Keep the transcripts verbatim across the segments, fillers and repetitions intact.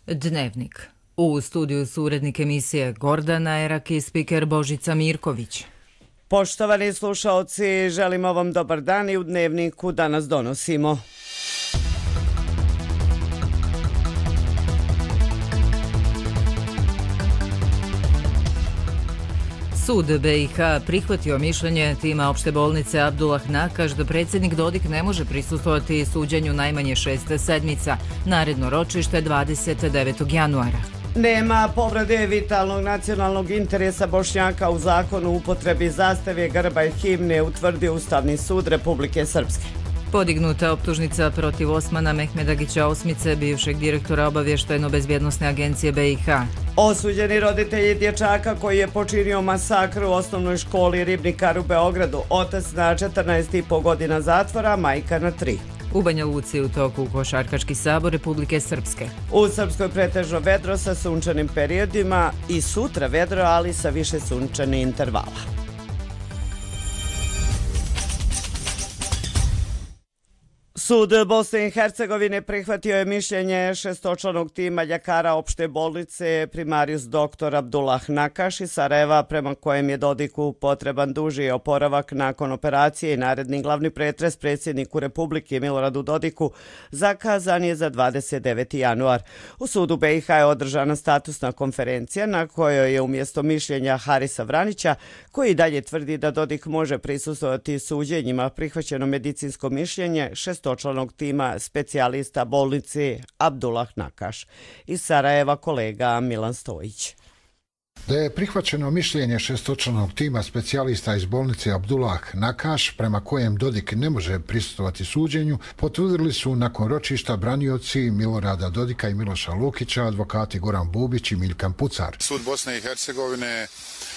Dnevnik. U studiju su urednik emisije Gordana Erak i spiker Božica Mirković. Poštovani slušaoci, želimo vam dobar dan i u Dnevniku danas donosimo. Sud B i H prihvatio mišljenje tima opšte bolnice Abdullah Nakaš da predsjednik Dodik ne može prisustvovati suđenju najmanje šest sedmica. Naredno ročište dvadeset devetog januara. Nema povrede vitalnog nacionalnog interesa Bošnjaka u zakonu upotrebi zastave, grba i himne, utvrdio Ustavni sud Republike Srpske. Podignuta optužnica protiv Osmana Mehmedagića Osmice, bivšeg direktora obavještajno-bezbjednosne agencije B i H. Osuđeni roditelji dječaka koji je počinio masakr u osnovnoj školi Ribnikar u Beogradu, otac na četrnaest i po godina zatvora, majka na tri. U Banja Luci u toku Košarkaški sabor Republike Srpske. U Srpskoj pretežno vedro sa sunčanim periodima i sutra vedro, ali sa više sunčanih intervala. Sud Bosne i Hercegovine prihvatio je mišljenje šestočlanog tima ljekara opšte bolnice primarijus doktor Abdullah Nakaš iz Sarajeva, prema kojem je Dodiku potreban duži oporavak nakon operacije i naredni glavni pretres predsjedniku Republike Miloradu Dodiku zakazan je za dvadeset deveti januar. U sudu B i H je održana statusna konferencija na kojoj je umjesto mišljenja Harisa Vranića, koji dalje tvrdi da Dodik može prisustvovati suđenjima, prihvaćeno medicinsko mišljenje šestočlanog članog tima specijalista bolnice Abdullah Nakaš. Iz Sarajeva kolega Milan Stojić. Da je prihvaćeno mišljenje šestočlanog tima specijalista iz bolnice Abdullah Nakaš, prema kojem Dodik ne može prisustvovati suđenju, potvrdili su nakon ročišta branioci Milorada Dodika i Miloša Lukića, advokati Goran Bubić i Miljan Pucar. Sud Bosne i Hercegovine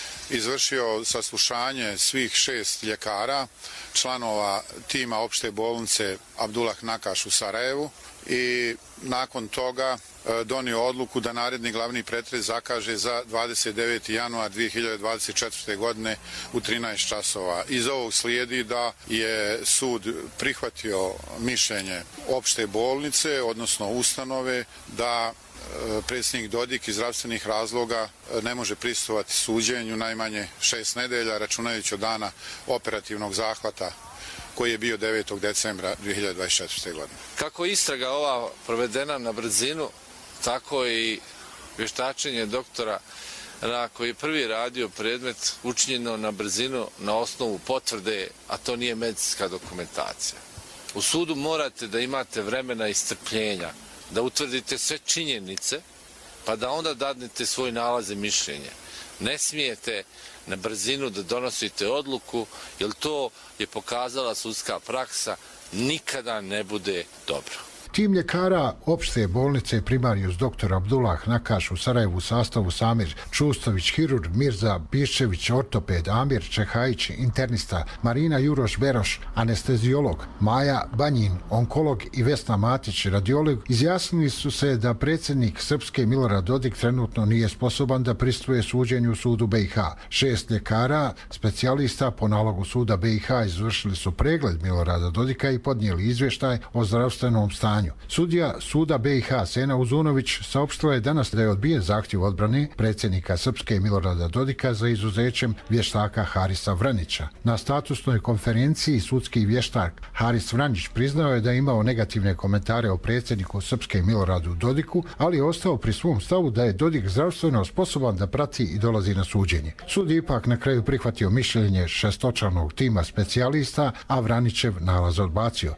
izvršio saslušanje svih šest ljekara, članova tima opšte bolnice Abdullah Nakaš u Sarajevu i nakon toga donio odluku da naredni glavni pretres zakaže za dvadeset deveti januar dvije hiljade dvadeset četvrte. godine u trinaest časova. Iz ovog slijedi da je sud prihvatio mišljenje opšte bolnice, odnosno ustanove, da predsjednik Dodik iz zdravstvenih razloga ne može prisustvovati suđenju najmanje šest nedelja, računajući od dana operativnog zahvata koji je bio devetog decembra dvije hiljade dvadeset četvrte. godine. Kako istraga ova provedena na brzinu, tako i vještačenje doktora na koji je prvi radio predmet učinjeno na brzinu na osnovu potvrde, a to nije medicinska dokumentacija. U sudu morate da imate vremena i strpljenja, da utvrdite sve činjenice, pa da onda dadnete svoj nalaz i mišljenje. Ne smijete na brzinu da donosite odluku, jer to je pokazala sudska praksa, nikada ne bude dobro. Tim ljekara opšte bolnice primarijus doktor Abdullah Nakaš u Sarajevu u sastavu Samir Čustović, hirurg, Mirza Biščević, ortoped, Amir Čehajić, internista, Marina Juroš-Beroš, anestezijolog, Maja Banjin, onkolog i Vesna Matić, radiolog, izjasnili su se da predsjednik Srpske Milorad Dodik trenutno nije sposoban da prisustvuje suđenju u sudu B i H. Šest ljekara, specijalista po nalogu suda B i H izvršili su pregled Milorada Dodika i podnijeli izvještaj o zdravstvenom stanju. Sudija suda B i H Sena Uzunović saopštila je danas da je odbijen zahtjev odbrane predsjednika Srpske Milorada Dodika za izuzećem vještaka Harisa Vranića. Na statusnoj konferenciji sudski vještak Haris Vranić priznao je da je imao negativne komentare o predsjedniku Srpske Miloradu Dodiku, ali je ostao pri svom stavu da je Dodik zdravstveno sposoban da prati i dolazi na suđenje. Sud je ipak na kraju prihvatio mišljenje šestočlanog tima specijalista, a Vranićev nalaz odbacio.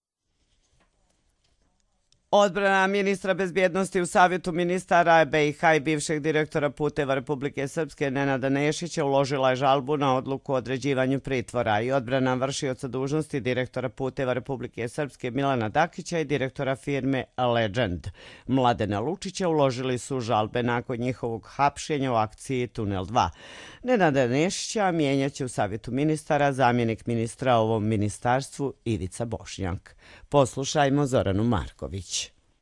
Odbrana ministra bezbjednosti u Savjetu ministara B i H i bivšeg direktora puteva Republike Srpske Nenada Nešića uložila je žalbu na odluku o određivanju pritvora i odbrana vršioca dužnosti direktora puteva Republike Srpske Milana Dakića i direktora firme Legend Mladena Lučića uložili su žalbe nakon njihovog hapšenja u akciji Tunel dva. Nenada Nešića mijenjaće u Savjetu ministara zamjenik ministra ovom ministarstvu Ivica Bošnjak. Poslušajmo Zoranu Marković.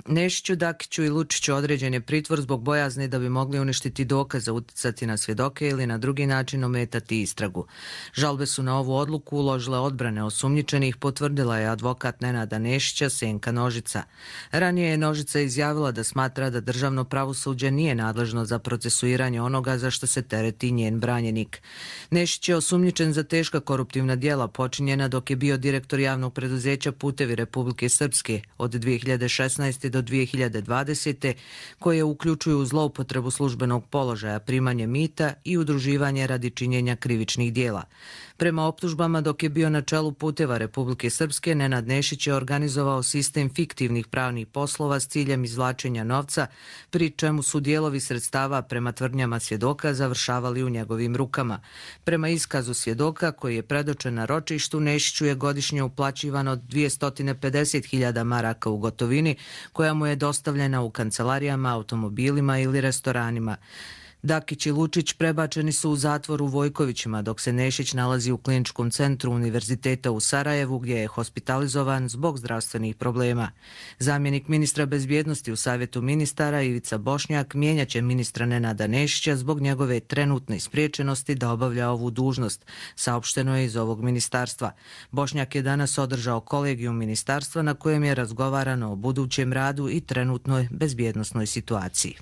Nešiću, Dakiću i Lučiću određen je pritvor zbog bojazni da bi mogli uništiti dokaze, uticati na svjedoke ili na drugi način ometati istragu. Žalbe su na ovu odluku uložile odbrane osumnjičenih, potvrdila je advokat Nenada Nešića Senka Nožica. Ranije je Nožica izjavila da smatra da državno pravosuđe nije nadležno za procesuiranje onoga za što se tereti njen branjenik. Nešić je osumnjičen za teška koruptivna djela počinjena dok je bio direktor javnog preduzeća Putevi Republike Srpske od dvije hiljade šesnaeste do dvije hiljade dvadesete koje uključuju zloupotrebu službenog položaja, primanje mita i udruživanje radi činjenja krivičnih djela. Prema optužbama, dok je bio na čelu Puteva Republike Srpske, Nenad Nešić je organizovao sistem fiktivnih pravnih poslova s ciljem izvlačenja novca, pri čemu su dijelovi sredstava prema tvrdnjama svjedoka završavali u njegovim rukama. Prema iskazu svjedoka koji je predočen na ročištu, Nešiću je godišnje uplaćivano dvjesto pedeset hiljada maraka u gotovini, koja mu je dostavljena u kancelarijama, automobilima ili restoranima. Dakić i Lučić prebačeni su u zatvor u Vojkovićima, dok se Nešić nalazi u kliničkom centru Univerziteta u Sarajevu, gdje je hospitalizovan zbog zdravstvenih problema. Zamjenik ministra bezbjednosti u Savjetu ministara Ivica Bošnjak mijenjaće ministra Nenada Nešića zbog njegove trenutne spriječenosti da obavlja ovu dužnost, saopšteno je iz ovog ministarstva. Bošnjak je danas održao kolegijum ministarstva na kojem je razgovarano o budućem radu i trenutnoj bezbjednosnoj situaciji.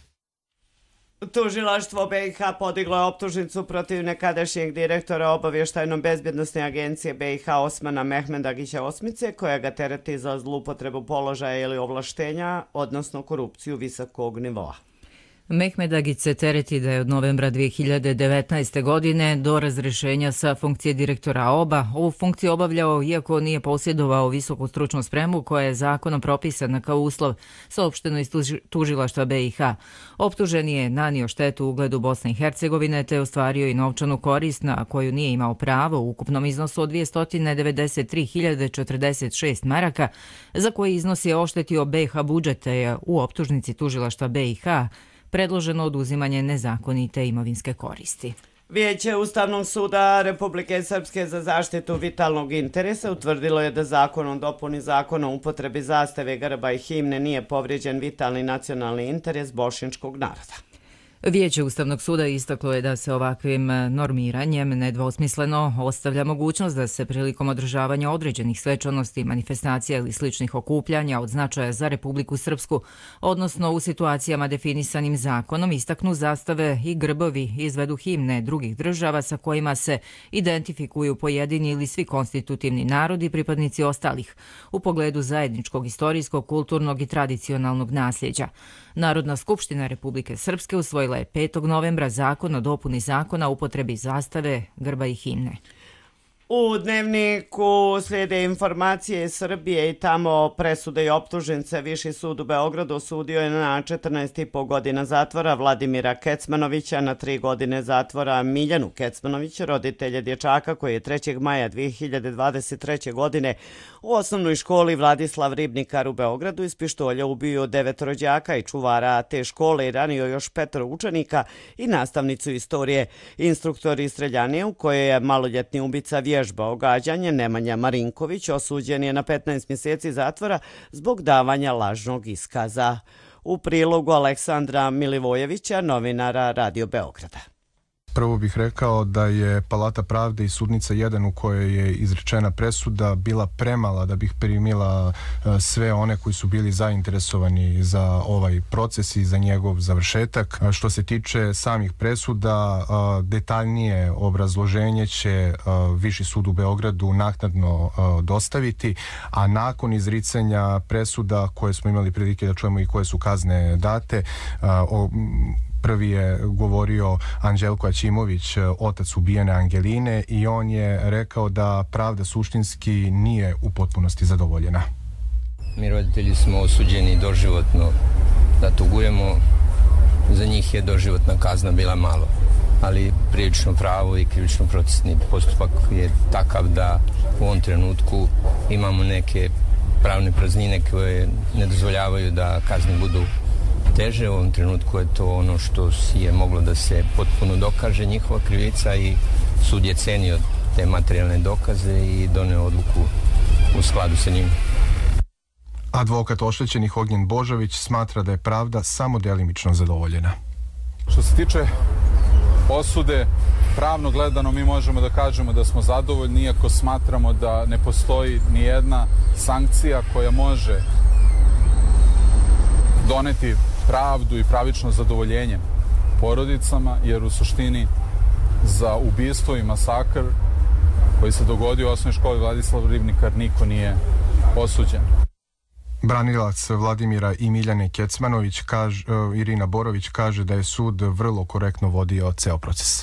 Tužilaštvo B i H podiglo je optužnicu protiv nekadašnjeg direktora obavještajno-bezbjednosne agencije B i H Osmana Mehmedagića Osmice, koja ga tereti za zloupotrebu položaja ili ovlaštenja, odnosno korupciju visokog nivoa. Mehmedagić se tereti da je od novembra dvije hiljade devetnaeste. godine do razrješenja sa funkcije direktora O B A ovu funkciju obavljao iako nije posjedovao visoku stručnu spremu koja je zakonom propisana kao uslov, saopšteno iz tužilaštva B i H. Optuženi je nanio štetu ugledu Bosne i Hercegovine te ostvario i novčanu korist na koju nije imao pravo u ukupnom iznosu od dvjesto devedeset tri hiljade četrdeset šest maraka, za koji iznos je oštetio B i H budžet, te u optužnici tužilaštva B i H predloženo oduzimanje nezakonite imovinske koristi. Vijeće Ustavnog suda Republike Srpske za zaštitu vitalnog interesa utvrdilo je da zakonom dopuni zakona o upotrebi zastave, grba i himne nije povrijeđen vitalni nacionalni interes bošnjačkog naroda. Vijeće Ustavnog suda istaklo je da se ovakvim normiranjem nedvosmisleno ostavlja mogućnost da se prilikom održavanja određenih svečanosti, manifestacija ili sličnih okupljanja od značaja za Republiku Srpsku, odnosno u situacijama definisanim zakonom, istaknu zastave i grbovi, izvedu himne drugih država sa kojima se identifikuju pojedini ili svi konstitutivni narodi i pripadnici ostalih u pogledu zajedničkog istorijskog, kulturnog i tradicionalnog nasljeđa. Narodna skupština Republike Srpske usvojila je petog novembra zakon o dopuni zakona o upotrebi zastave, grba i himne. U Dnevniku slijede informacije iz Srbije i tamo presude i optužnice. Viši sud u Beogradu osudio je na četrnaest i po godina zatvora Vladimira Kecmanovića, na tri godine zatvora Miljanu Kecmanović, roditelje dječaka koji je trećeg maja dvije hiljade dvadeset treće. godine u osnovnoj školi Vladislav Ribnikar u Beogradu iz pištolja ubio devet rođaka i čuvara te škole i ranio još petoro učenika i nastavnicu istorije. Instruktor iz Streljane, u kojoj je maloljetni ubica vježbao gađanje, Nemanja Marinković, osuđen je na petnaest mjeseci zatvora zbog davanja lažnog iskaza. U prilogu Aleksandra Milivojevića, novinara Radio Beograda. Prvo bih rekao da je Palata pravde i sudnica jedan u kojoj je izrečena presuda bila premala da bih primila sve one koji su bili zainteresovani za ovaj proces i za njegov završetak. Što se tiče samih presuda, detaljnije obrazloženje će Viši sud u Beogradu naknadno dostaviti, a nakon izricanja presuda koje smo imali prilike da čujemo i koje su kazne date, o prvi je govorio Anđelko Aćimović, otac ubijene Angeline, i on je rekao da pravda suštinski nije u potpunosti zadovoljena. Mi roditelji smo osuđeni doživotno da tugujemo. Za njih je doživotna kazna bila malo, ali prilično pravo i krivično procesni postupak je takav da u ovom trenutku imamo neke pravne praznine koje ne dozvoljavaju da kazne budu teže. U ovom trenutku je to ono što je moglo da se potpuno dokaže njihova krivica i sud je cenio te materijalne dokaze i doneo odluku u skladu sa njim. Advokat oštećenih Ognjen Božović smatra da je pravda samo delimično zadovoljena. Što se tiče osude, pravno gledano mi možemo da kažemo da smo zadovoljni, iako smatramo da ne postoji ni jedna sankcija koja može doneti pravdu i pravično zadovoljenje porodicama, jer u suštini za ubistvo i masakr koji se dogodio u osnovnoj školi Vladislav Ribnikar niko nije osuđen. Branilac Vladimira i Miljane Kecmanović, kaže, Irina Borović kaže da je sud vrlo korektno vodio ceo proces.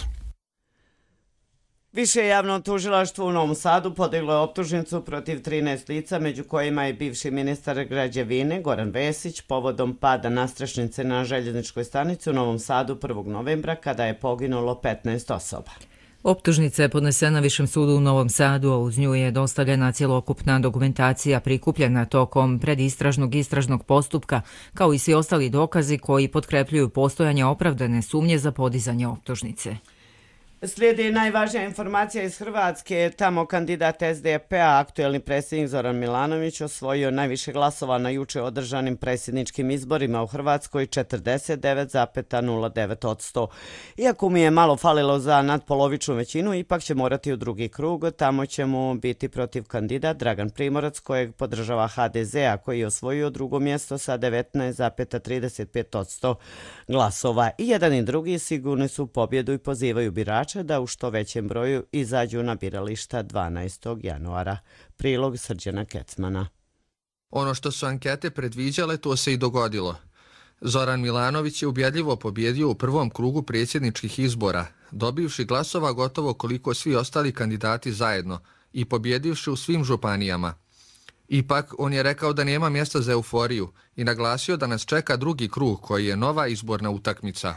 Više javno tužilaštvo u Novom Sadu podiglo je optužnicu protiv trinaest lica, među kojima je bivši ministar građevine Goran Vesić, povodom pada nastrešnice na željezničkoj stanici u Novom Sadu prvog novembra, kada je poginulo petnaest osoba. Optužnica je podnesena Višem sudu u Novom Sadu, a uz nju je dostavljena cjelokupna dokumentacija prikupljena tokom predistražnog istražnog postupka, kao i svi ostali dokazi koji potkrepljuju postojanje opravdane sumnje za podizanje optužnice. Slijedi najvažnija informacija iz Hrvatske. Tamo kandidat S D P-a, aktuelni predsjednik Zoran Milanović, osvojio najviše glasova na juče održanim predsjedničkim izborima u Hrvatskoj, četrdeset devet zarez nula devet posto. Iako mu je malo falilo za nadpolovičnu većinu, ipak će morati u drugi krug. Tamo će mu biti protiv kandidat Dragan Primorac, kojeg podržava H D Z, a koji je osvojio drugo mjesto sa devetnaest zarez trideset pet posto glasova. I jedan i drugi sigurni su pobjedu i pozivaju birače da u što većem broju izađu na birališta dvanaestog januara. Prilog Srđana Kecmana. Ono što su ankete predviđale, to se i dogodilo. Zoran Milanović je ubjedljivo pobjedio u prvom krugu predsjedničkih izbora, dobivši glasova gotovo koliko svi ostali kandidati zajedno i pobjedivši u svim županijama. Ipak, on je rekao da nema mjesta za euforiju i naglasio da nas čeka drugi krug koji je nova izborna utakmica.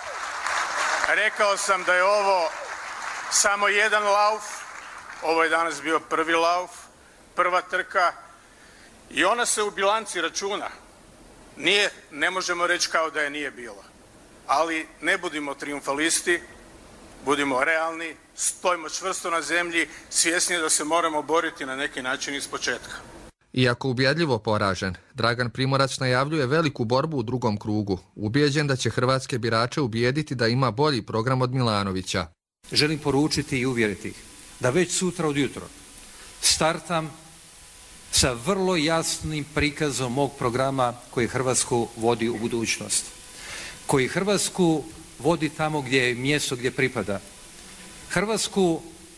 Rekao sam da je ovo samo jedan lauf, ovo je danas bio prvi lauf, prva trka i ona se u bilanci računa. Nije, ne možemo reći kao da je nije bilo, ali ne budimo triumfalisti, budimo realni, stojimo čvrsto na zemlji, svjesni da se moramo boriti na neki način iz početka. Iako ubjedljivo poražen, Dragan Primorac najavljuje veliku borbu u drugom krugu, ubijeđen da će hrvatske birače ubijediti da ima bolji program od Milanovića. Želim poručiti i uvjeriti ih da već sutra od jutro startam sa vrlo jasnim prikazom mog programa koji Hrvatsku vodi u budućnost, koji Hrvatsku vodi tamo gdje je mjesto gdje pripada. Hrvatsku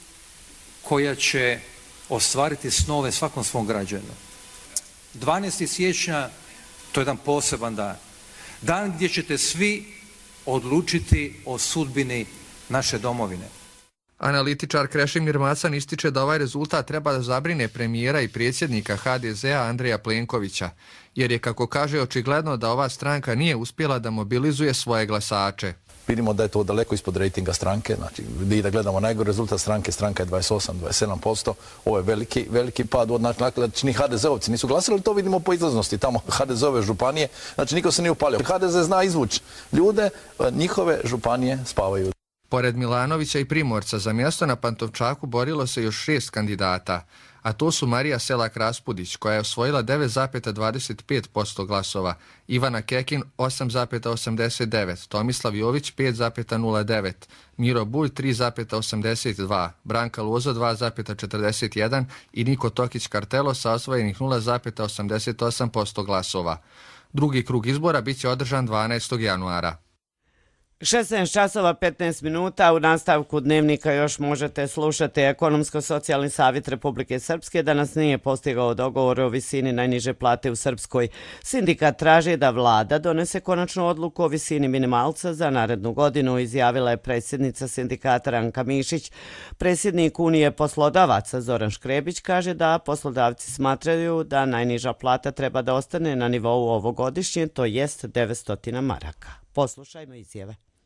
koja će ostvariti snove svakom svom građanu. dvanaestog siječnja, to je jedan poseban dan. Dan gdje ćete svi odlučiti o sudbini naše domovine. Analitičar Krešimir Macan ističe da ovaj rezultat treba da zabrine premijera i predsjednika H D Z-a Andreja Plenkovića, jer je, kako kaže, očigledno da ova stranka nije uspjela da mobilizuje svoje glasače. Vidimo da je to daleko ispod rejtinga stranke, znači i da gledamo najgori rezultat stranke, stranka je dvadeset osam do dvadeset sedam posto, ovo je veliki, veliki pad, znači ni H D Z-ovci nisu glasili, to vidimo po izlaznosti, tamo H D Z-ove županije, znači niko se nije upalio. H D Z zna izvući ljude, njihove županije spavaju. Pored Milanovića i Primorca za mjesto na Pantovčaku borilo se još šest kandidata, a to su Marija Selak-Raspudić, koja je osvojila devet zarez dvadeset pet posto glasova, Ivana Kekin osam zarez osamdeset devet, Tomislav Jović pet zarez nula devet, Miro Bulj tri zarez osamdeset dva, Branka Lozo dva zarez četrdeset jedan i Niko Tokić-Kartelo sa osvojenih nula zarez osamdeset osam posto glasova. Drugi krug izbora bit će održan dvanaestog januara. šesnaest časova petnaest minuta, u nastavku dnevnika još možete slušati Ekonomsko-socijalni savjet Republike Srpske danas nije postigao dogovor o visini najniže plate u Srpskoj. Sindikat traži da vlada donese konačnu odluku o visini minimalca za narednu godinu, izjavila je predsjednica sindikata Ranka Mišić. Predsjednik Unije poslodavaca Zoran Škrebić kaže da poslodavci smatraju da najniža plata treba da ostane na nivou ovogodišnje, to jest devetsto maraka. Poslušajmo izjave.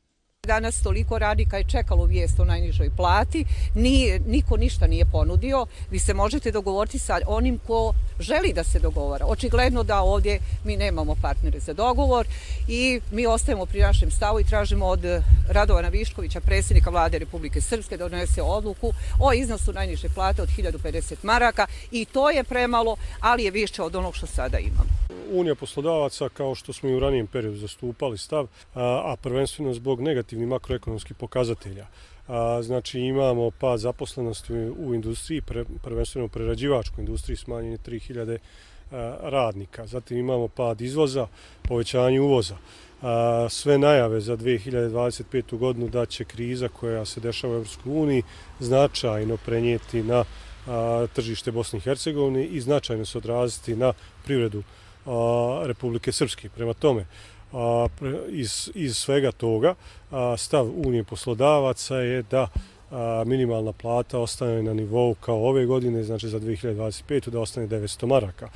Danas toliko radnika je čekalo vijest o najnižoj plati, nije, niko ništa nije ponudio. Vi se možete dogovoriti sa onim ko želi da se dogovara. Očigledno da ovdje mi nemamo partnere za dogovor i mi ostajemo pri našem stavu i tražimo od Radovana Viškovića, predsjednika Vlade Republike Srpske, da donese odluku o iznosu najniže plate od hiljadu pedeset maraka i to je premalo, ali je više od onog što sada imamo. Unija poslodavaca, kao što smo i u ranijem periodu zastupali stav, a, a prvenstveno zbog negativnih makroekonomskih pokazatelja. A, znači imamo pad zaposlenosti u industriji, pre, prvenstveno u prerađivačkoj industriji, smanjenje tri hiljade radnika. Zatim imamo pad izvoza, povećanje uvoza. A, sve najave za dvije hiljade dvadeset petu godinu da će kriza koja se dešava u Europskoj uniji značajno prenijeti na a, tržište Bosne i Hercegovine i značajno se odraziti na privredu a, Republike Srpske. Prema tome, a, iz, iz svega toga a, stav Unije poslodavaca je da a, minimalna plata ostane na nivou kao ove godine, znači za dvije hiljade dvadeset petu da ostane devetsto maraka.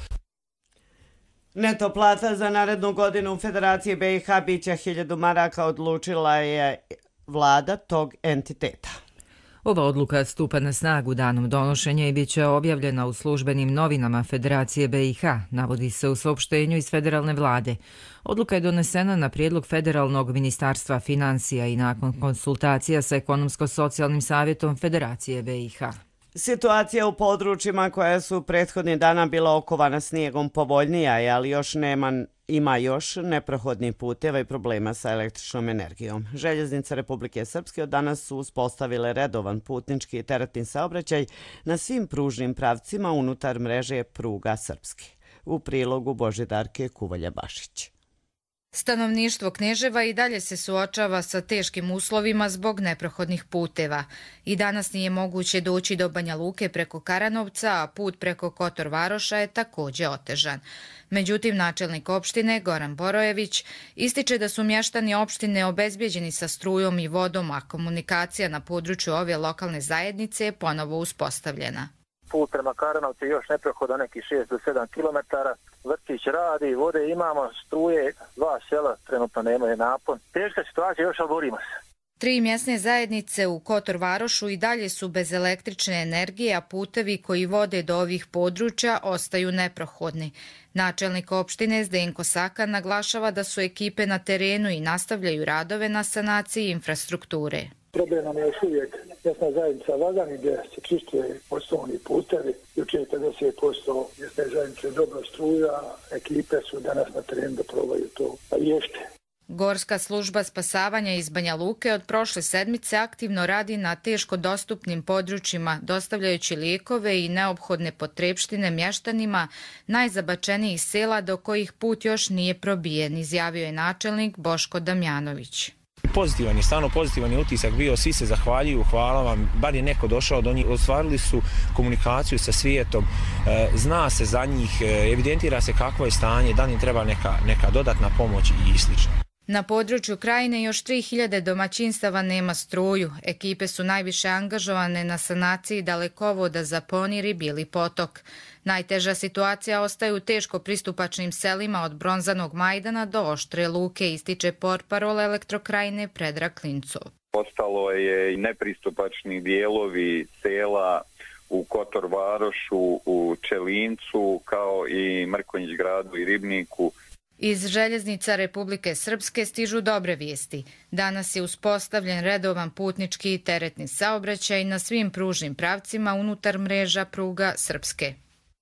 Neto plata za narednu godinu u Federaciji B i H biće hiljadu maraka, odlučila je vlada tog entiteta. Ova odluka stupa na snagu danom donošenja i bit će objavljena u službenim novinama Federacije B i H, navodi se u saopštenju iz federalne vlade. Odluka je donesena na prijedlog Federalnog ministarstva financija i nakon konsultacija sa Ekonomsko-socijalnim savjetom Federacije B i H. Situacija u područjima koja su prethodnih dana bila okovana snijegom povoljnija je, ali još nema, ima još neprohodnih puteva i problema sa električnom energijom. Željeznice Republike Srpske od danas su uspostavile redovan putnički i teretni saobraćaj na svim pružnim pravcima unutar mreže pruga Srpske. U prilogu Božidarke Kuvalja-Bašić. Stanovništvo Kneževa i dalje se suočava sa teškim uslovima zbog neprohodnih puteva. I danas nije moguće doći do Banja Luke preko Karanovca, a put preko Kotor Varoša je također otežan. Međutim, načelnik opštine Goran Borojević ističe da su mještani opštine obezbjeđeni sa strujom i vodom, a komunikacija na području ove lokalne zajednice je ponovo uspostavljena. Put prema Karanovcu je još neprohodan neki šest do sedam kilometara. Vrtić radi, vode imamo, struje, dva sela trenutno nemaju napon. Teška situacija, još ali borimo se. Tri mjesne zajednice u Kotor Varošu i dalje su bez električne energije, a putevi koji vode do ovih područja ostaju neprohodni. Načelnik opštine Zdenko Saka naglašava da su ekipe na terenu i nastavljaju radove na sanaciji infrastrukture. Problem nam je još uvijek mjesna zajednica Vagani gdje se čistuje osnovni putevi. Juče je pedeset posto mjesne zajednice dobro struja, ekipe su danas na terenu da probaju to riješiti. Gorska služba spasavanja iz Banja Luke od prošle sedmice aktivno radi na teško dostupnim područjima, dostavljajući lijekove i neophodne potrepštine mještanima najzabačenijih sela do kojih put još nije probijen, izjavio je načelnik Boško Damjanović. Pozitivan je, stvarno pozitivan je utisak bio, svi se zahvaljuju, hvala vam, bar je neko došao do njih, ostvarili su komunikaciju sa svijetom, zna se za njih, evidentira se kakvo je stanje, da im treba neka, neka dodatna pomoć i slično. Na području Krajine još tri hiljade domaćinstava nema struju. Ekipe su najviše angažovane na sanaciji dalekovoda za Ponir i Bili potok. Najteža situacija ostaje u teško pristupačnim selima od Bronzanog Majdana do Oštre Luke, ističe portparol Elektrokrajine Predrag Klincov. Ostalo je i nepristupačni dijelovi sela u Kotor Varošu, u Čelincu, kao i Mrkonjić gradu i Ribniku. Iz Željeznica Republike Srpske stižu dobre vijesti. Danas je uspostavljen redovan putnički i teretni saobraćaj na svim pružnim pravcima unutar mreža pruga Srpske.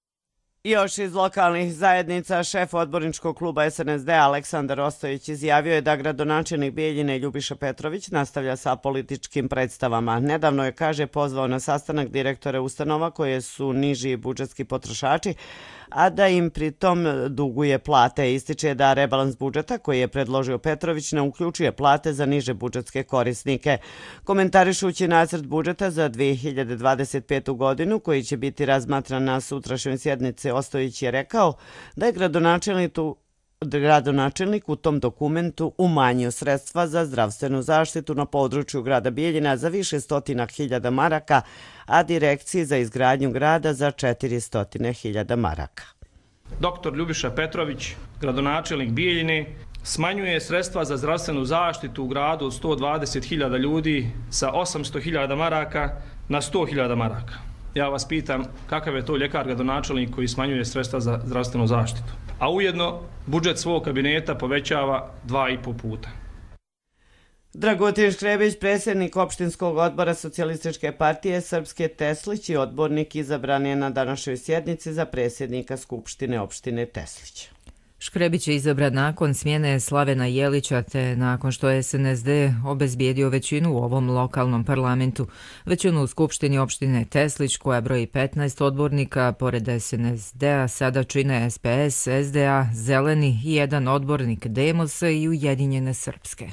Još iz lokalnih zajednica, šef odborničkog kluba S N S D Aleksandar Ostojić izjavio je da gradonačelnik Bijeljine Ljubiša Petrović nastavlja sa političkim predstavama. Nedavno je, kaže, pozvao na sastanak direktore ustanova koje su niži budžetski potrošači, a da im pritom duguje plate. Ističe da rebalans budžeta koji je predložio Petrović ne uključuje plate za niže budžetske korisnike. Komentarišući nacrt budžeta za dvije hiljade dvadeset petu godinu koji će biti razmatran na sutrašnjoj sjednici, Ostojić je rekao da je gradonačelnik tu gradonačelnik u tom dokumentu umanjio sredstva za zdravstvenu zaštitu na području grada Bijeljina za više stotina hiljada maraka, a direkciji za izgradnju grada za četiristo hiljada maraka. Doktor Ljubiša Petrović, gradonačelnik Bijeljine, Smanjuje sredstva za zdravstvenu zaštitu u gradu od sto dvadeset hiljada ljudi sa osamsto hiljada maraka na sto hiljada maraka. Ja vas pitam kakav je to ljekar gradonačelnik koji smanjuje sredstva za zdravstvenu zaštitu. A ujedno budžet svog kabineta povećava dva i po puta. Dragutin Škrebić, predsjednik opštinskog odbora Socijalističke partije Srpske Teslić i odbornik, izabran je na današnjoj sjednici za predsjednika Skupštine opštine Teslić. Škrebić je izabran nakon smjene Slavena Jelića te nakon što je S N S D obezbijedio većinu u ovom lokalnom parlamentu. Većinu u Skupštini opštine Teslić, koja broji petnaest odbornika, pored S N S D-a sada čine S P S, S D A, Zeleni i jedan odbornik Demosa i Ujedinjene Srpske.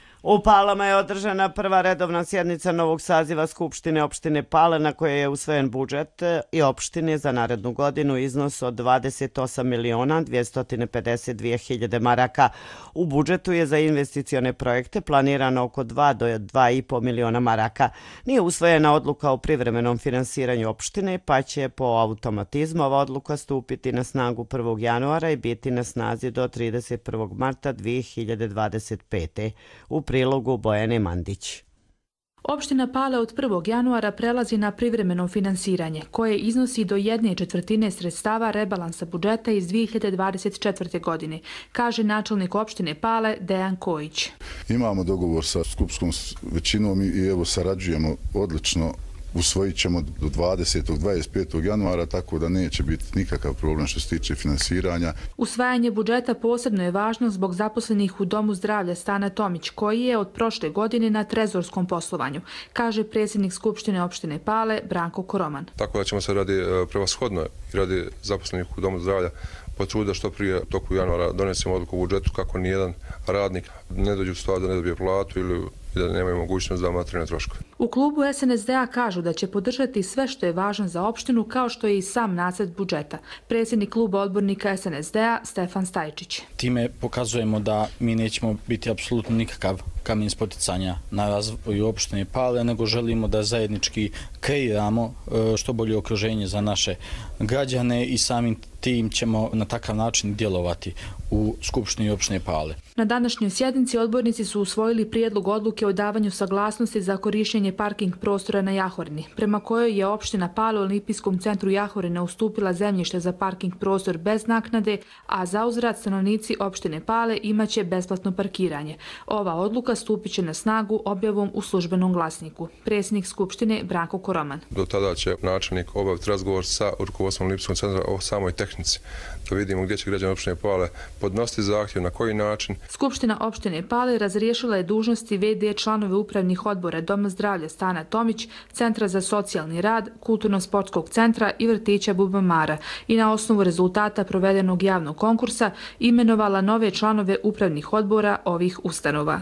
U Palama je održana prva redovna sjednica novog saziva Skupštine opštine Pale na kojoj je usvojen budžet i opštine za narednu godinu iznos od dvadeset osam miliona dvjesto pedeset dvije hiljade maraka. U budžetu je za investicione projekte planirano oko dva do dva i po miliona maraka. Nije usvojena odluka o privremenom finansiranju opštine, pa će po automatizmu ova odluka stupiti na snagu prvog januara i biti na snazi do trideset prvog marta dvije hiljade dvadeset pete. U prilogu Bojane Mandić. Opština Pale od prvog januara prelazi na privremeno finansiranje, koje iznosi do jedne četvrtine sredstava rebalansa budžeta iz dvije hiljade dvadeset četvrte. godine, kaže načelnik opštine Pale Dejan Kojić. Imamo dogovor sa skupskom većinom i evo sarađujemo odlično. Usvojit ćemo do dvadesetog do dvadeset petog januara, tako da neće biti nikakav problem što se tiče finansiranja. Usvajanje budžeta posebno je važno zbog zaposlenih u Domu zdravlja Stana Tomić, koji je od prošle godine na trezorskom poslovanju, kaže predsjednik Skupštine opštine Pale Branko Koroman. Tako da ćemo se radi prevashodno i radi zaposlenih u Domu zdravlja potruditi da što prije toku januara donesemo odluku u budžetu kako nijedan radnik ne dođe u stvar da ne dobije platu ili da nemaju mogućnost za materijalne troškove. U klubu S N S D-a kažu da će podržati sve što je važno za opštinu, kao što je i sam nacrt budžeta. Predsjednik kluba odbornika S N S D-a Stefan Stajčić. Time pokazujemo da mi nećemo biti apsolutno nikakav kamen spoticanja na razvoju opštine Pale, nego želimo da zajednički kreiramo što bolje okruženje za naše građane i samim tim ćemo na takav način djelovati u Skupštini opštine Pale. Na današnjoj sjednici odbornici su usvojili prijedlog odluke o davanju saglasnosti za korištenje parking prostora na Jahorini, prema kojoj je opština Pale u Olimpijskom centru Jahorina ustupila zemljište za parking prostor bez naknade, a zauzvrat stanovnici opštine Pale imaće besplatno parkiranje. Ova odluka stupit će na snagu objavom u službenom glasniku. Predsjednik Skupštine Branko Koroman. Do tada će načelnik obaviti razgovor sa rukovodstvom Olimpijskog centra o samoj tehnici, da vidimo gdje će građani opštine Pale podnositi zahtjev, na koji način. Skupština opštine Pale razriješila je dužnosti V D članove upravnih odbora Doma zdravlja Stana Tomić, Centra za socijalni rad, Kulturno-sportskog centra i vrtića Bubamara i na osnovu rezultata provedenog javnog konkursa imenovala nove članove upravnih odbora ovih ustanova.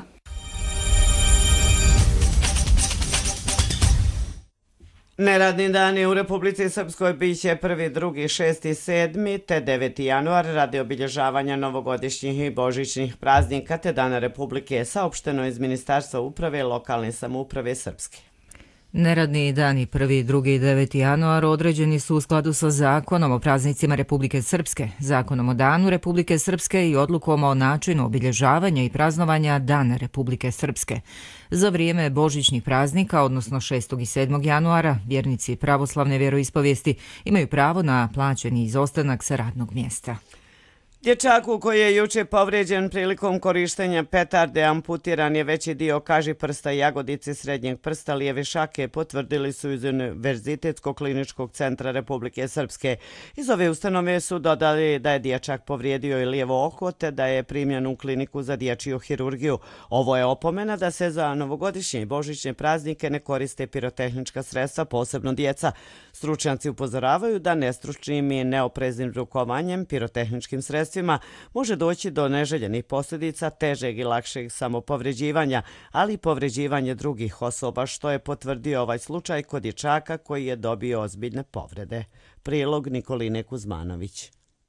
Neradni dani u Republici Srpskoj biće prvi, drugi, šesti, sedmi te deveti januar radi obilježavanja novogodišnjih i božićnih praznika te Dana Republike, saopšteno iz Ministarstva uprave i lokalne samouprave Srpske. Neradni dani prvi, drugi i deveti januar određeni su u skladu sa Zakonom o praznicima Republike Srpske, Zakonom o Danu Republike Srpske i odlukom o načinu obilježavanja i praznovanja Dana Republike Srpske. Za vrijeme božićnih praznika, odnosno šestog i sedmog januara, vjernici pravoslavne vjeroispovijesti imaju pravo na plaćeni izostanak sa radnog mjesta. Dječaku koji je juče povrijeđen prilikom korištenja petarde amputiran je veći dio kaži prsta i jagodice srednjeg prsta lijeve šake, potvrdili su iz Univerzitetskog kliničkog centra Republike Srpske. Iz ove ustanove su dodali da je dječak povrijedio i lijevo oko te da je primljen u kliniku za dječju hirurgiju. Ovo je opomena da se za novogodišnje i božićne praznike ne koriste pirotehnička sredstva, posebno djeca. Stručnjaci upozoravaju da nestručnim i neopreznim rukovanjem pirotehničkim sredstvima može doći do neželjenih posljedica, težeg i lakšeg samopovređivanja, ali i povređivanje drugih osoba, što je potvrdio ovaj slučaj kod dječaka koji je dobio ozbiljne povrede. Prilog Nikoline Kuzmanović.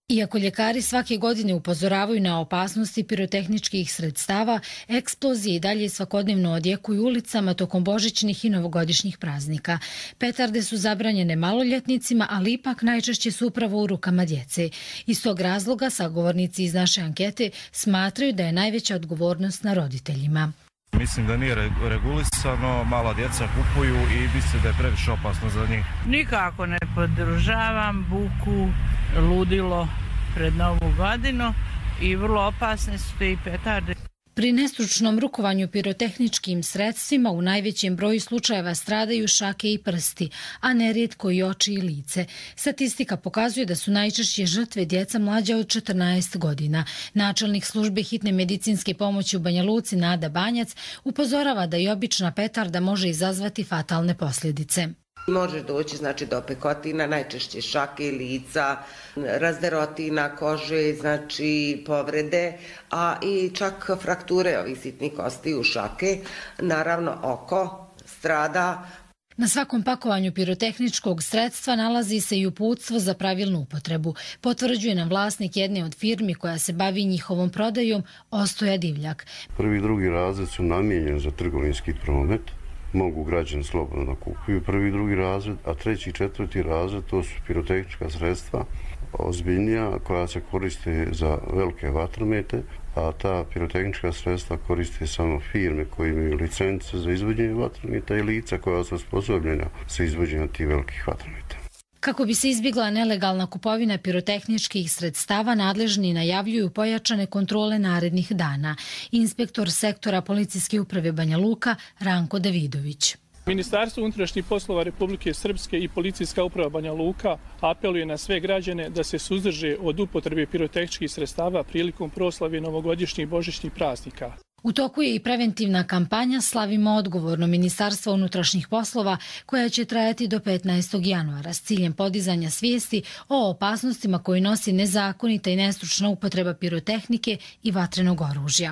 Iako ljekari svake godine upozoravaju na opasnosti pirotehničkih sredstava, eksplozije i dalje svakodnevno odjekuju ulicama tokom božićnih i novogodišnjih praznika. Petarde su zabranjene maloljetnicima, ali ipak najčešće su upravo u rukama djece. Iz tog razloga sagovornici iz naše ankete smatraju da je najveća odgovornost na roditeljima. Mislim da nije regulisano, mala djeca kupuju i mislim da je previše opasno za njih. Nikako ne podržavam buku, ludilo pred Novu godinu i vrlo opasne su te i petarde. Pri nestručnom rukovanju pirotehničkim sredstvima u najvećem broju slučajeva stradaju šake i prsti, a nerijetko i oči i lice. Statistika pokazuje da su najčešće žrtve djeca mlađa od četrnaest godina. Načelnik službe hitne medicinske pomoći u Banja Luci Nada Banjac upozorava da i obična petarda može izazvati fatalne posljedice. Može doći znači do pekotina, najčešće šake, lica, razderotina kože, znači povrede, a i čak frakture ovih sitnih kostiju šake. Naravno, oko strada. Na svakom pakovanju pirotehničkog sredstva nalazi se i uputstvo za pravilnu upotrebu. Potvrđuje nam vlasnik jedne od firmi koja se bavi njihovom prodajom, Ostoja Divljak. Prvi i drugi razred su namijenjeni za trgovinski promet. Mogu građani slobodno da kupuju prvi i drugi razred, a treći i četvrti razred to su pirotehnička sredstva ozbiljnija koja se koriste za velike vatromete, a ta pirotehnička sredstva koriste samo firme koje imaju licence za izvođenje vatrometa i lica koja su osposobljena za izvođenje tih velikih vatrometa. Kako bi se izbjegla nelegalna kupovina pirotehničkih sredstava, nadležni najavljuju pojačane kontrole narednih dana. Inspektor sektora Policijske uprave Banja Luka Ranko Davidović. Ministarstvo unutrašnjih poslova Republike Srpske i Policijska uprava Banja Luka apeluje na sve građane da se suzdrže od upotrebe pirotehničkih sredstava prilikom proslave novogodišnjih i božićnih praznika. U toku je i preventivna kampanja Slavimo odgovorno Ministarstva unutrašnjih poslova koja će trajati do petnaestog januara s ciljem podizanja svijesti o opasnostima koji nosi nezakonita i nestručna upotreba pirotehnike i vatrenog oružja.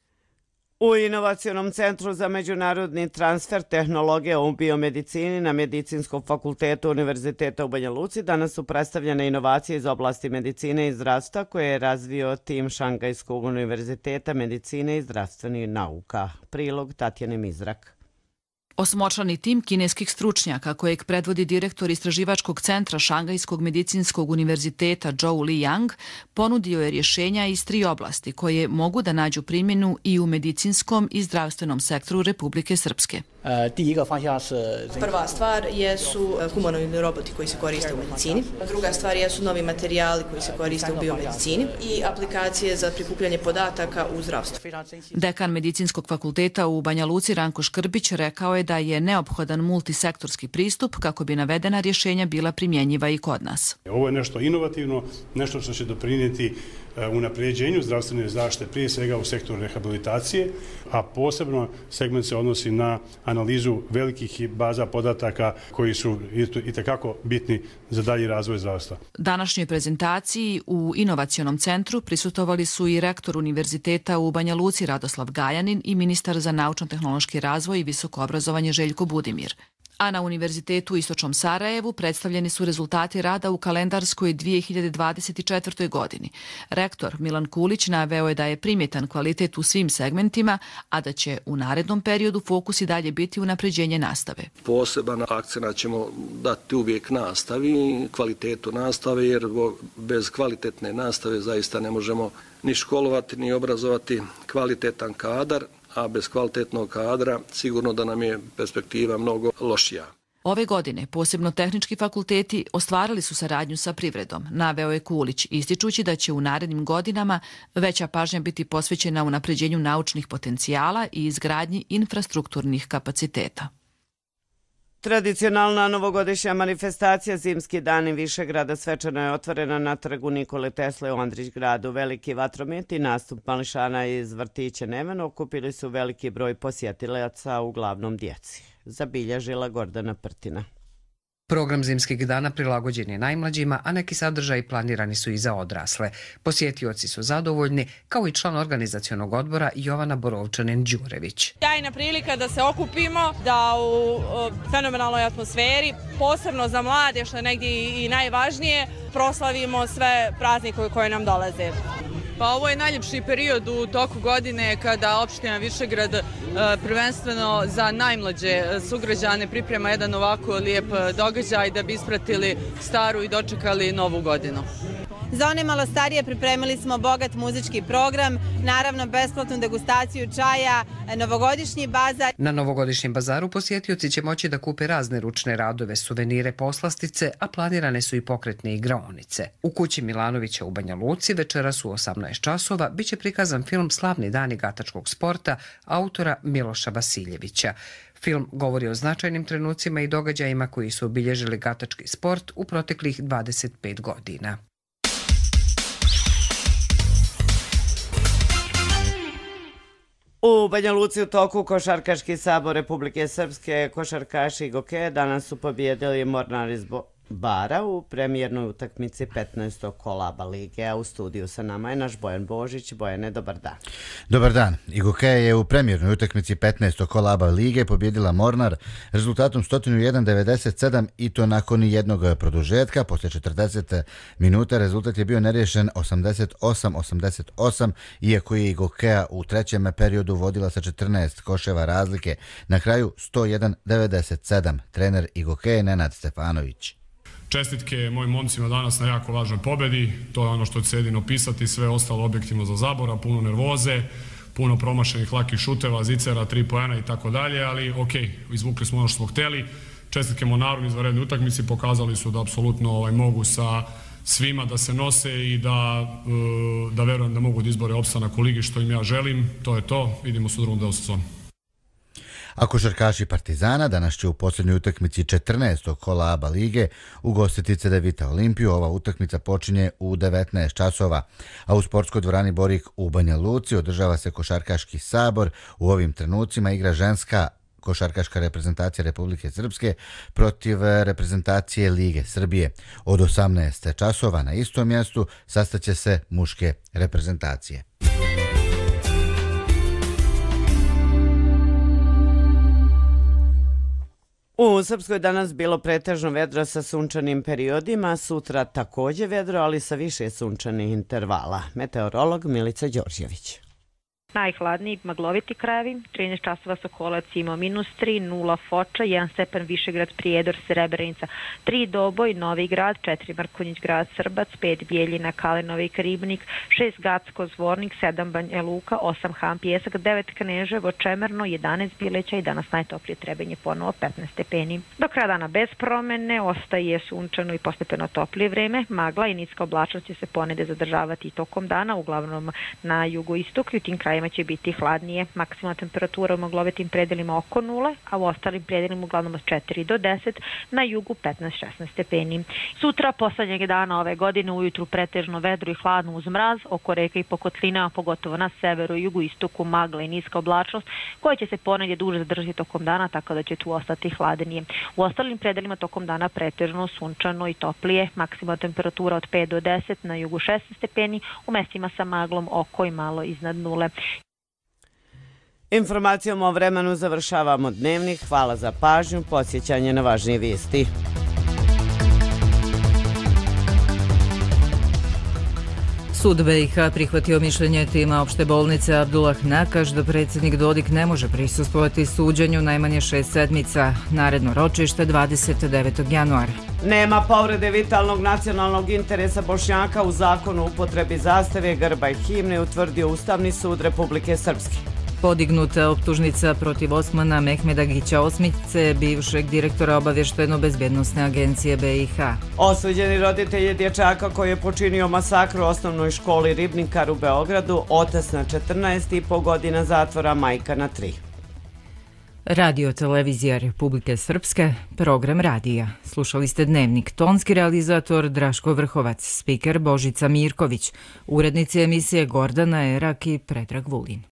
U Inovacionom centru za međunarodni transfer tehnologije u biomedicini na Medicinskom fakultetu Univerziteta u Banja Luci danas su predstavljene inovacije iz oblasti medicine i zdravstva koje je razvio tim Šangajskog univerziteta medicine i zdravstvenih nauka. Prilog Tatjane Mizrak. Osmočlani tim kineskih stručnjaka kojeg predvodi direktor istraživačkog centra Šangajskog medicinskog univerziteta Zhou Liang ponudio je rješenja iz tri oblasti koje mogu da nađu primjenu i u medicinskom i zdravstvenom sektoru Republike Srpske. Prva stvar jesu humanoidni roboti koji se koriste u medicini. Druga stvar jesu novi materijali koji se koriste u biomedicini i aplikacije za prikupljanje podataka u zdravstvu. Dekan Medicinskog fakulteta u Banja Luci Ranko Škrbić rekao je da je neophodan multisektorski pristup kako bi navedena rješenja bila primjenjiva i kod nas. Ovo je nešto inovativno, nešto što će doprinijeti unapređenju zdravstvene zaštite, prije svega u sektoru rehabilitacije, a posebno segment se odnosi na analizu velikih baza podataka koji su itekako bitni za dalji razvoj zdravstva. Današnjoj prezentaciji u Inovacionom centru prisutovali su i rektor Univerziteta u Banja Luci Radoslav Gajanin i ministar za naučno-tehnološki razvoj i visoko obrazovanje Željko Budimir. A na Univerzitetu u Istočnom Sarajevu predstavljeni su rezultati rada u kalendarskoj dvije hiljade dvadeset četvrtoj. godini. Rektor Milan Kulić naveo je da je primjetan kvalitet u svim segmentima, a da će u narednom periodu fokus i dalje biti unapređenje nastave. Poseban akcenat ćemo dati uvijek nastavi, kvalitetu nastave, jer bez kvalitetne nastave zaista ne možemo ni školovati, ni obrazovati kvalitetan kadar, a bez kvalitetnog kadra sigurno da nam je perspektiva mnogo lošija. Ove godine posebno tehnički fakulteti ostvarili su saradnju sa privredom, naveo je Kulić, ističući da će u narednim godinama veća pažnja biti posvećena unapređenju naučnih potencijala i izgradnji infrastrukturnih kapaciteta. Tradicionalna novogodišnja manifestacija Zimski dani Višegrada svečano je otvorena na trgu Nikole Tesle u Andrićgradu. Veliki vatromet i nastup mališana iz vrtića Neven okupili su veliki broj posjetilaca, uglavnom djeci. Zabilježila Gordana Prtina. Program zimskih dana prilagođen je najmlađima, a neki sadržaji planirani su i za odrasle. Posjetioci su zadovoljni, kao i član organizacionog odbora Jovana Borovčanin-Đurević. Sjajna prilika da se okupimo, da u fenomenalnoj atmosferi, posebno za mlade, što je negdje i najvažnije, proslavimo sve praznike koje nam dolaze. Pa ovo je najljepši period u toku godine kada opština Višegrad prvenstveno za najmlađe sugrađane priprema jedan ovako lijep događaj da bi ispratili staru i dočekali novu godinu. Za one malo starije pripremili smo bogat muzički program, naravno besplatnu degustaciju čaja, novogodišnji bazar. Na novogodišnjem bazaru posjetioci će moći da kupe razne ručne radove, suvenire, poslastice, a planirane su i pokretne igraonice. U kući Milanovića u Banja Luci večeras u osamnaest časova biće prikazan film Slavni dani gatačkog sporta autora Miloša Vasiljevića. Film govori o značajnim trenucima i događajima koji su obilježili gatački sport u proteklih dvadeset pet godina. U Banja Luci u toku Košarkaški sabor Republike Srpske košarkaši i gokeja danas su pobjedili Mornar iz Bara u premijernoj utakmici petnaestog kola ABA lige, a u studiju sa nama je naš Bojan Božić. Bojane, dobar dan. Dobar dan. Igokeja je u premijernoj utakmici petnaestog kola ABA lige pobjedila Mornar rezultatom sto jedan devedeset sedam i to nakon jednog produžetka. Posle četrdeset minuta rezultat je bio nerješen osamdeset osam osamdeset osam, iako je Igokeja u trećem periodu vodila sa četrnaest koševa razlike. Na kraju sto jedan devedeset sedam. Trener Igokeje Nenad Stefanović. Čestitke mojim momcima danas na jako važnoj pobedi, to je ono što će se jedino pisati, sve ostalo objektivno za zabora, puno nervoze, puno promašenih lakih šuteva, zicera, tri poena i tako dalje, ali ok, izvukli smo ono što smo hteli. Čestitke Mornaru na izvanrednoj utakmici, pokazali su da apsolutno ovaj, mogu sa svima da se nose i da, da verujem da mogu da izbore opstanak u ligi što im ja želim, to je to, vidimo se u drugom delu sezona. A košarkaši Partizana danas će u posljednjoj utakmici četrnaestog kola ABA lige ugostiti C D Vita Olimpiju. Ova utakmica počinje u devetnaest časova, a u sportskoj dvorani Borik u Banja Luci održava se košarkaški sabor. U ovim trenucima igra ženska košarkaška reprezentacija Republike Srpske protiv reprezentacije Lige Srbije. Od osamnaest časova na istom mjestu sastaće se muške reprezentacije. U Srpskoj danas bilo pretežno vedro sa sunčanim periodima, sutra također vedro, ali sa više sunčanih intervala. Meteorolog Milica Đorđević. Najhladniji magloviti krajevi, trinaest časova Sokolac imao minus tri, nula Foča, jedan stepen Višegrad, Prijedor, Srebrenica, tri Doboj, Novi Grad, četiri Mrkonjić Grad, Srbac, pet Bijeljina, Kalenovi, Ribnik, šest Gacko, Zvornik, sedam Banja Luka, osam Han Pjesak, devet Kneževo, Čemerno, jedanaest Bileća i danas najtoplije Trebinje ponovo petnaest stepeni. Do kraja dana bez promene, ostaje sunčano i postepeno toplije vreme, magla i niska oblačnost će se ponede zadržavati i tokom dana, uglavnom na jugoistoku i u tim krajima će biti hladnije. Maksimalna temperatura u maglovitim predelima oko nule, a u ostalim predelima uglavnom od četiri do deset, na jugu petnaest šesnaest stepeni. Sutra, poslednjeg dana ove godine, ujutru pretežno vedro i hladno uz mraz, oko reka i po kotlinama, pogotovo na severu i jugoistoku magla i niska oblačnost, koja će se ponegdje duže zadržati tokom dana, tako da će tu ostati hladnije. U ostalim predelima tokom dana pretežno sunčano i toplije, maksimalna temperatura od pet do deset, na jugu šesnaest stepeni, u mestima sa maglom oko i malo iznad nule. Informacijom o vremenu završavamo dnevnik. Hvala za pažnju, podsjećanje na važnije vijesti. Sud B i H prihvatio mišljenje tima opšte bolnice Abdullah Nakaš da predsjednik Dodik ne može prisustvovati suđenju najmanje šest sedmica. Naredno ročište dvadeset devetog januara. Nema povrede vitalnog nacionalnog interesa Bošnjaka u zakonu o upotrebi zastave, grba i himne, utvrdio Ustavni sud Republike Srpske. Podignuta optužnica protiv Osmana Mehmedagića Osmice, bivšeg direktora obavještajno-bezbjednosne agencije B i H. Osuđeni roditelj je dječaka koji je počinio masakru u osnovnoj školi Ribnikar u Beogradu, otac na četrnaest i po godina zatvora, majka na tri. Radio televizija Republike Srpske, program radija. Slušali ste dnevnik, tonski realizator Draško Vrhovac, spiker Božica Mirković, urednici emisije Gordana Erak i Predrag Vulin.